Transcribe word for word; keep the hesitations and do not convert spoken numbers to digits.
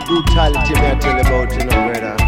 Brutality, me I tell you about, you know, brother.